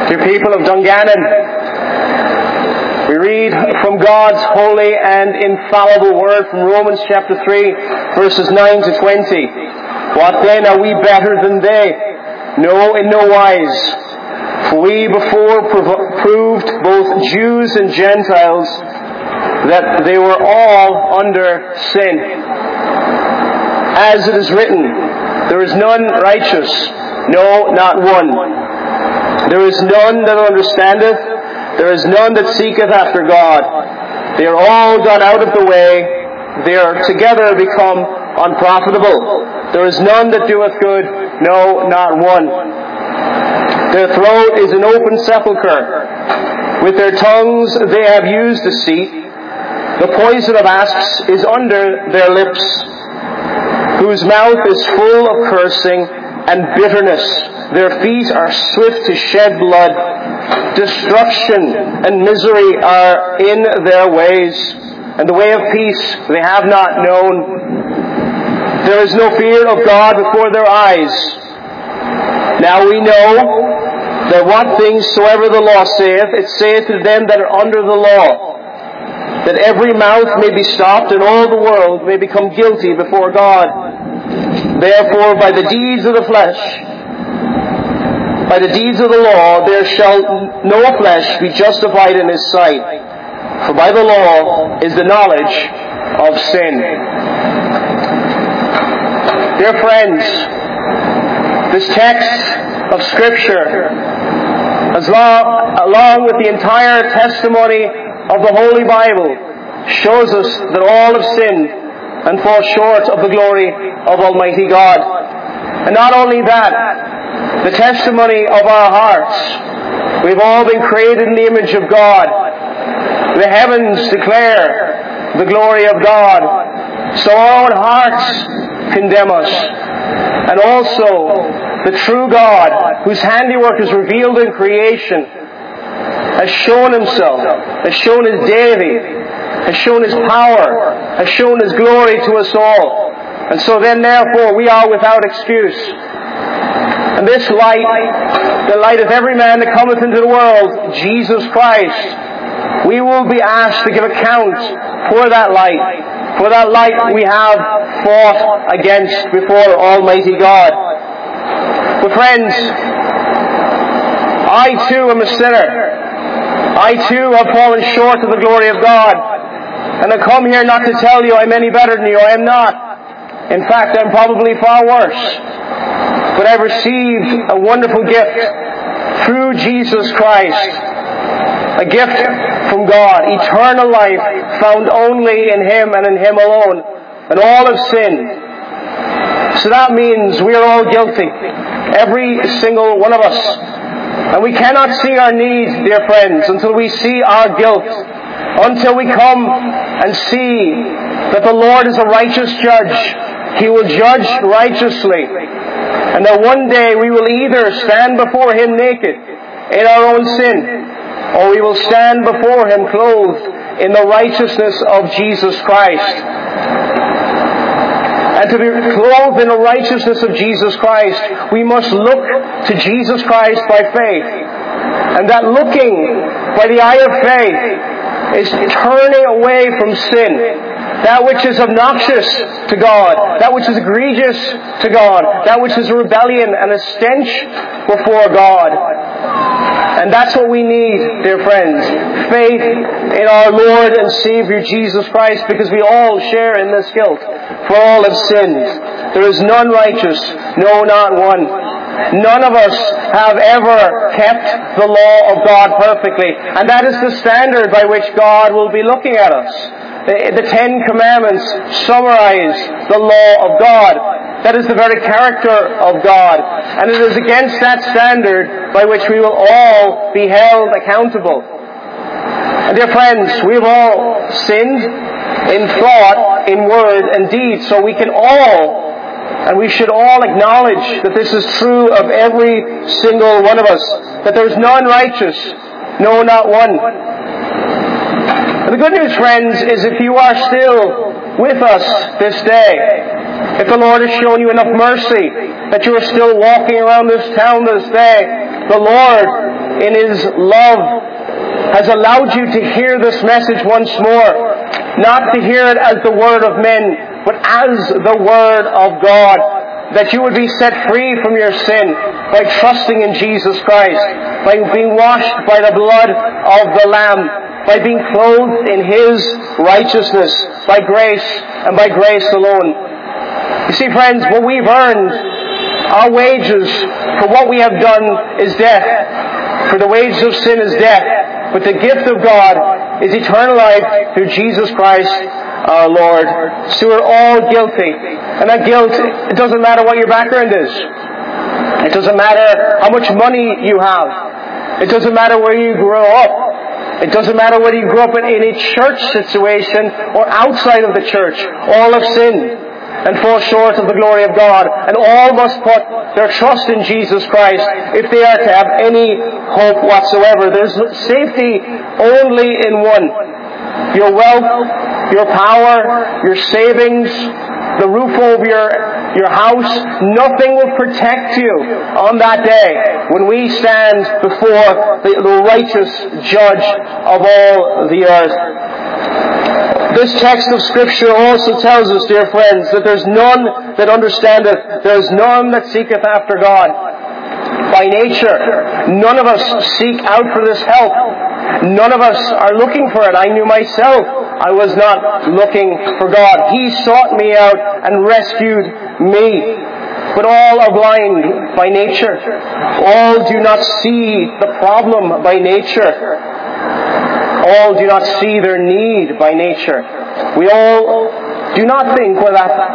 Dear people of Dungannon, we read from God's holy and infallible word from Romans chapter 3, verses 9 to 20. What then, are we better than they? No, in no wise. For we before proved both Jews and Gentiles that they were all under sin. As it is written, there is none righteous, no, not one. There is none that understandeth, there is none that seeketh after God. They are all gone out of the way, they are together become unprofitable. There is none that doeth good, no, not one. Their throat is an open sepulchre. With their tongues they have used deceit. The poison of asps is under their lips, whose mouth is full of cursing and bitterness. Their feet are swift to shed blood. Destruction and misery are in their ways, and the way of peace they have not known. There is no fear of God before their eyes. Now we know that what things soever the law saith, it saith to them that are under the law, that every mouth may be stopped and all the world may become guilty before God. Therefore, by the deeds of the flesh, by the deeds of the law, there shall no flesh be justified in his sight. For by the law is the knowledge of sin. Dear friends, this text of Scripture, along with the entire testimony of the Holy Bible, shows us that all have sinned and fall short of the glory of Almighty God. And not only that, the testimony of our hearts. We've all been created in the image of God. The heavens declare the glory of God. So our own hearts condemn us. And also, the true God, whose handiwork is revealed in creation, has shown Himself, has shown His deity, has shown His power, has shown His glory to us all. And so then, therefore, we are without excuse. And this light, the light of every man that cometh into the world, Jesus Christ, we will be asked to give account for that light. For that light we have fought against before Almighty God. But friends, I too am a sinner. I too have fallen short of the glory of God. And I come here not to tell you I'm any better than you. I am not. In fact, I'm probably far worse. But I've received a wonderful gift through Jesus Christ. A gift from God. Eternal life found only in Him and in Him alone. And all have sinned. So that means we are all guilty. Every single one of us. And we cannot see our need, dear friends, until we see our guilt. Until we come and see that the Lord is a righteous judge. He will judge righteously. And that one day we will either stand before Him naked in our own sin, or we will stand before Him clothed in the righteousness of Jesus Christ. And to be clothed in the righteousness of Jesus Christ, we must look to Jesus Christ by faith. And that looking by the eye of faith is turning away from sin. That which is obnoxious to God, that which is egregious to God, that which is a rebellion and a stench before God. And that's what we need, dear friends. Faith in our Lord and Savior Jesus Christ, because we all share in this guilt. For all have sinned. There is none righteous, no, not one. None of us have ever kept the law of God perfectly. And that is the standard by which God will be looking at us. The Ten Commandments summarize the law of God. That is the very character of God. And it is against that standard by which we will all be held accountable. And dear friends, we have all sinned in thought, in word, and deed. So we can all, and we should all acknowledge that this is true of every single one of us. That there is none righteous, no, not one. And the good news, friends, is if you are still with us this day, if the Lord has shown you enough mercy that you are still walking around this town this day, the Lord, in His love, has allowed you to hear this message once more. Not to hear it as the word of men, but as the word of God. That you would be set free from your sin by trusting in Jesus Christ, by being washed by the blood of the Lamb, by being clothed in His righteousness, by grace and by grace alone. You see, friends, what we've earned, our wages for what we have done is death. For the wages of sin is death, but the gift of God is eternal life through Jesus Christ our Lord. So we're all guilty. And that guilt, it doesn't matter what your background is. It doesn't matter how much money you have. It doesn't matter where you grew up. It doesn't matter whether you grew up in a church situation or outside of the church. All have sinned and fall short of the glory of God. And all must put their trust in Jesus Christ if they are to have any hope whatsoever. There's safety only in one. Your wealth, your power, your savings, the roof over your house, nothing will protect you on that day when we stand before the righteous judge of all the earth. This text of Scripture also tells us, dear friends, that there's none that understandeth, there's none that seeketh after God. By nature, none of us seek out for this help. None of us are looking for it. I knew myself I was not looking for God. He sought me out and rescued me. But all are blind by nature. All do not see the problem by nature. All do not see their need by nature. We all do not think we're that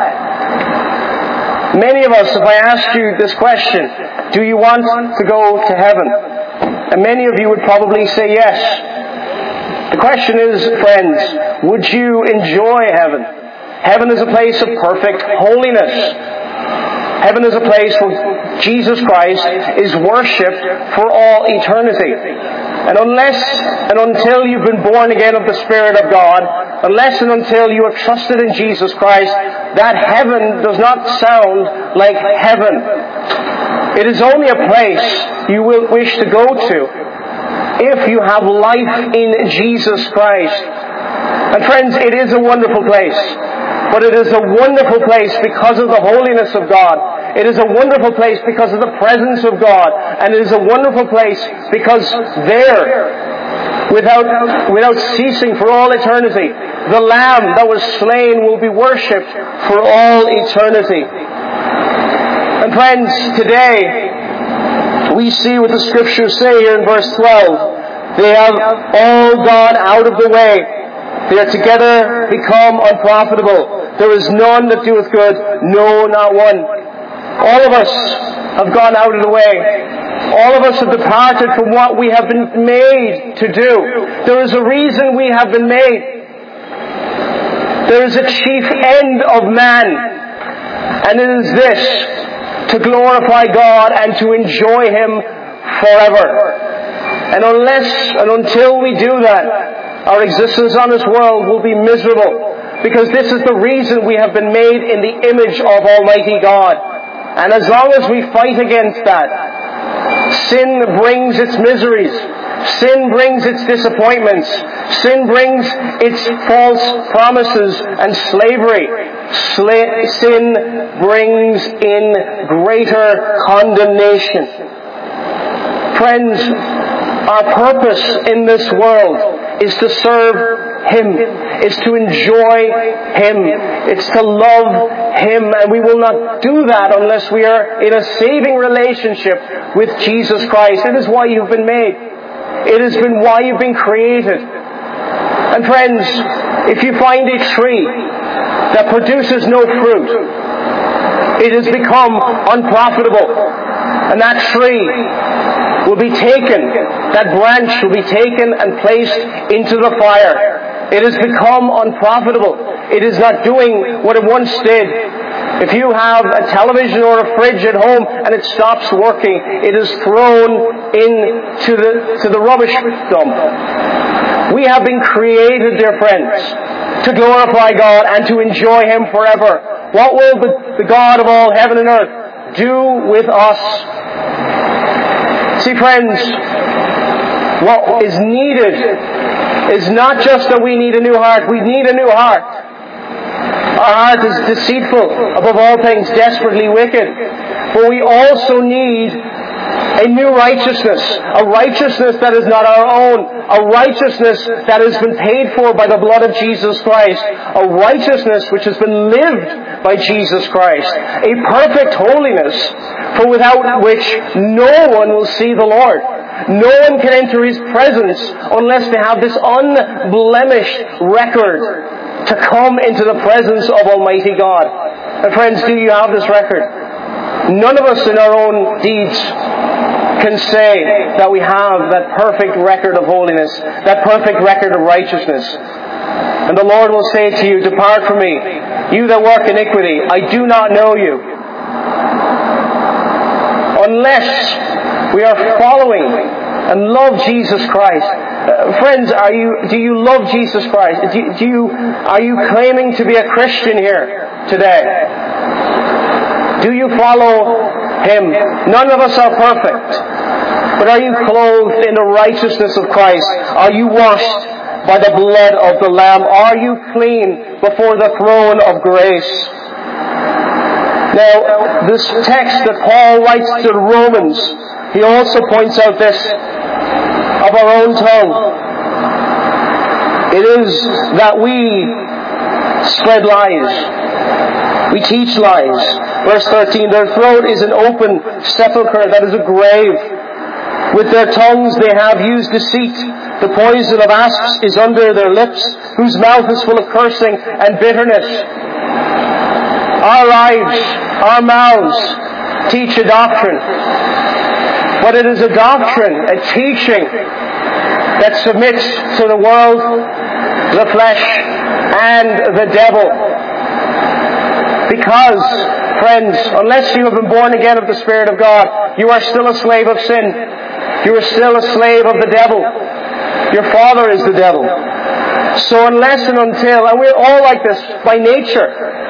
bad. Many of us, if I asked you this question, do you want to go to heaven? And many of you would probably say yes. The question is, friends, would you enjoy heaven? Heaven is a place of perfect holiness. Heaven is a place where Jesus Christ is worshipped for all eternity. And unless and until you've been born again of the Spirit of God, unless and until you have trusted in Jesus Christ, that heaven does not sound like heaven. It is only a place you will wish to go to if you have life in Jesus Christ. And friends, it is a wonderful place. But it is a wonderful place because of the holiness of God. It is a wonderful place because of the presence of God. And it is a wonderful place because there, without ceasing for all eternity, the Lamb that was slain will be worshipped for all eternity. And friends, today, we see what the Scriptures say here in verse 12. They have all gone out of the way. They are together become unprofitable. There is none that doeth good, no, not one. All of us have gone out of the way. All of us have departed from what we have been made to do. There is a reason we have been made. There is a chief end of man. And it is this, to glorify God and to enjoy Him forever. And unless and until we do that, our existence on this world will be miserable, because this is the reason we have been made in the image of Almighty God. And as long as we fight against that, sin brings its miseries. Sin brings its disappointments. Sin brings its false promises and slavery. Sin brings in greater condemnation. Friends, our purpose in this world is to serve Him. It's to enjoy Him. It's to love Him. And we will not do that unless we are in a saving relationship with Jesus Christ. It is why you've been made. It has been why you've been created. And friends, if you find a tree that produces no fruit, it has become unprofitable. And that tree will be taken, that branch will be taken and placed into the fire. It has become unprofitable. It is not doing what it once did. If you have a television or a fridge at home and it stops working, it is thrown into the rubbish dump. We have been created, dear friends, to glorify God and to enjoy Him forever. What will the God of all heaven and earth do with us? See, friends, what is needed is not just that we need a new heart. We need a new heart. Our heart is deceitful, above all things, desperately wicked. But we also need a new righteousness, a righteousness that is not our own, a righteousness that has been paid for by the blood of Jesus Christ, a righteousness which has been lived by Jesus Christ, a perfect holiness, for without which no one will see the Lord. No one can enter His presence unless they have this unblemished record to come into the presence of Almighty God. And friends, do you have this record? None of us in our own deeds can say that we have that perfect record of holiness, that perfect record of righteousness. And the Lord will say to you, "Depart from me, you that work iniquity, I do not know you." Unless we are following and love Jesus Christ. Friends, do you love Jesus Christ? Are you claiming to be a Christian here today? Do you follow Him? None of us are perfect. But are you clothed in the righteousness of Christ? Are you washed by the blood of the Lamb? Are you clean before the throne of grace? Now, this text that Paul writes to the Romans, he also points out this of our own tongue. It is that we spread lies. We teach lies. Verse 13, their throat is an open sepulchre, that is a grave. With their tongues they have used deceit. The poison of asps is under their lips, whose mouth is full of cursing and bitterness. Our lives, our mouths teach a doctrine. But it is a doctrine, a teaching that submits to the world, the flesh, and the devil. Because, friends, unless you have been born again of the Spirit of God, you are still a slave of sin. You are still a slave of the devil. Your father is the devil. So unless and until, and we're all like this by nature.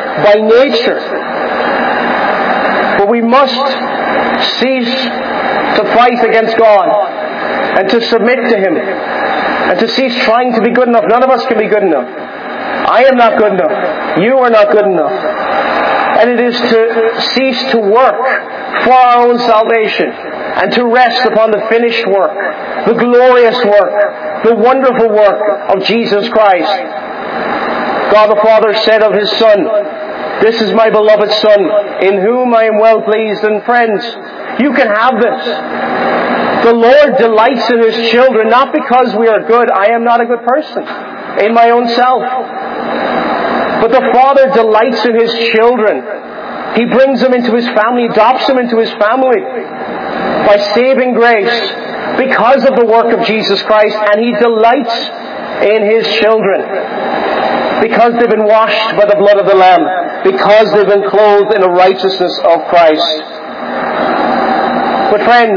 But we must cease to fight against God and to submit to Him and to cease trying to be good enough. None of us can be good enough. I am not good enough. You are not good enough. And it is to cease to work for our own salvation and to rest upon the finished work, the glorious work, the wonderful work of Jesus Christ. God the Father said of His Son, "This is my beloved Son, in whom I am well pleased." And friends, you can have this. The Lord delights in His children, not because we are good. I am not a good person in my own self. But the Father delights in His children. He brings them into His family, adopts them into His family by saving grace because of the work of Jesus Christ. And He delights in His children because they've been washed by the blood of the Lamb, because they've been clothed in the righteousness of Christ. But friends,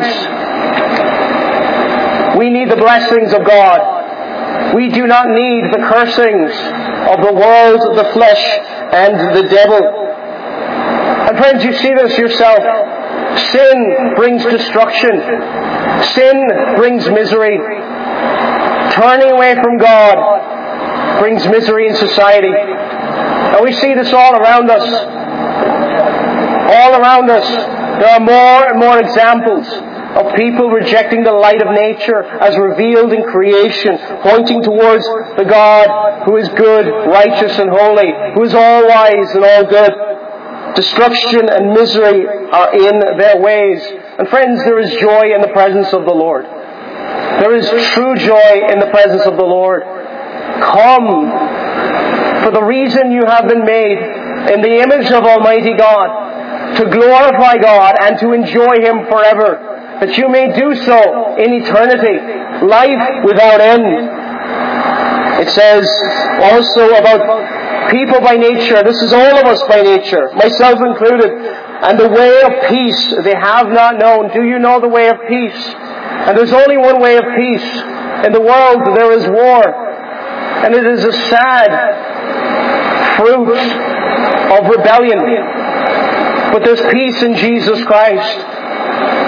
we need the blessings of God. We do not need the cursings of the world, the flesh, and the devil. And friends, you see this yourself. Sin brings destruction. Sin brings misery. Turning away from God brings misery in society. And we see this all around us. All around us. There are more and more examples of people rejecting the light of nature as revealed in creation, pointing towards the God who is good, righteous, and holy, who is all wise and all good. Destruction and misery are in their ways. And friends, there is joy in the presence of the Lord. There is true joy in the presence of the Lord. Come, for the reason you have been made in the image of Almighty God, to glorify God and to enjoy Him forever, that you may do so in eternity, life without end. It says also about people by nature, this is all of us by nature, myself included, and the way of peace they have not known. Do you know the way of peace? And there's only one way of peace. In the world there is war, and it is a sad fruit of rebellion. But there's peace in Jesus Christ.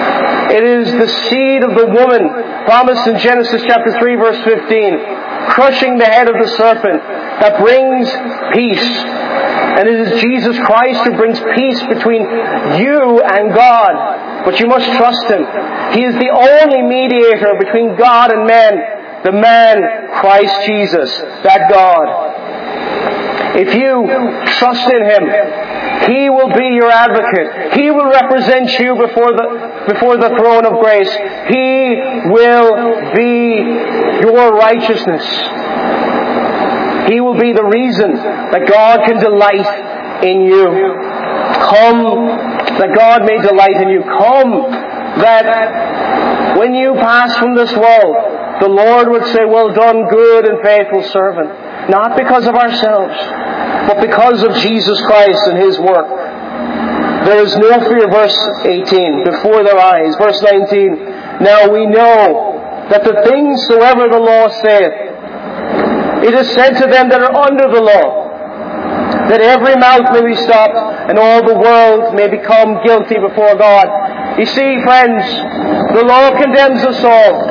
It is the seed of the woman promised in Genesis chapter 3 verse 15, crushing the head of the serpent, that brings peace. And it is Jesus Christ who brings peace between you and God. But you must trust Him. He is the only mediator between God and men. The man, Christ Jesus, that God. If you trust in Him, He will be your advocate. He will represent you before the throne of grace. He will be your righteousness. He will be the reason that God can delight in you. Come, that God may delight in you. Come, that when you pass from this world, the Lord would say, "Well done, good and faithful servant." Not because of ourselves, but because of Jesus Christ and His work. There is no fear, verse 18, before their eyes. Verse 19, now we know that the things soever the law saith, it is said to them that are under the law, that every mouth may be stopped, and all the world may become guilty before God. You see, friends, the law condemns us all.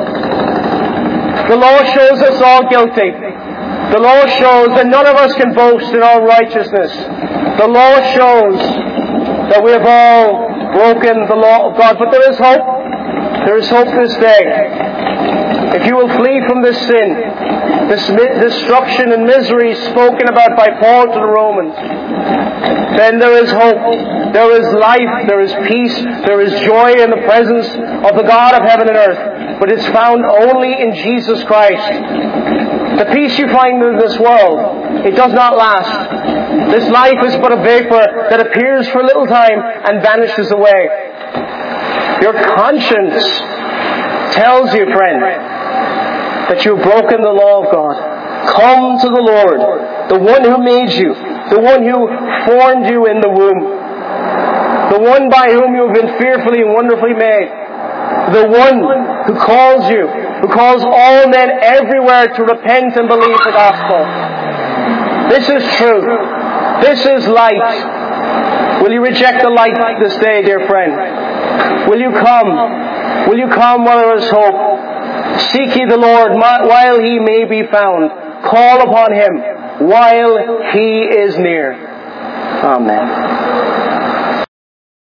The law shows us all guilty. The law shows that none of us can boast in our righteousness. The law shows that we have all broken the law of God. But there is hope. There is hope this day. If you will flee from this sin, this destruction and misery spoken about by Paul to the Romans, then there is hope. There is life. There is peace. There is joy in the presence of the God of heaven and earth. But it's found only in Jesus Christ. The peace you find in this world, it does not last. This life is but a vapor that appears for a little time and vanishes away. Your conscience tells you, friend, that you've broken the law of God. Come to the Lord, the one who made you, the one who formed you in the womb, the one by whom you have been fearfully and wonderfully made, the one who calls you, who calls all men everywhere to repent and believe the gospel. This is truth. This is light. Will you reject the light this day, dear friend? Will you come? Will you come while there is hope? Seek ye the Lord while He may be found. Call upon Him while He is near. Amen.